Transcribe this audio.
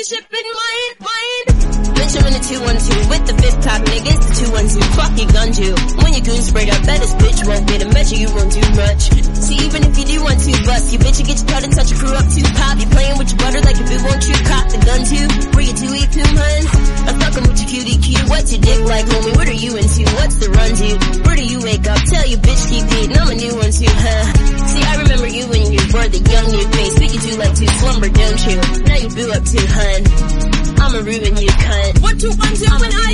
ship in mind. Bitch, I'm in the 212 with the fifth top nigga, it's the 212. Fuck you gun do. When your goon sprayed up, bet this bitch won't get a measure, you won't do much. See, even if you do want to bust, you bitch, you get your cut and touch your crew up too pop. You playing with your butter like if it won't you cop the gun too. Bring it to eat too, hun. I'm fucking with your cutie cute. What's your dick like, homie? What are you into? What's the run, dude? Where do you wake up? Tell your bitch keep eating. I'm a new one too, huh? See, I remember you when you were the young new face. Speaking to like to slumber, don't you? Now you boo up too, hun. I'ma ruin you, cunt. What you want to when I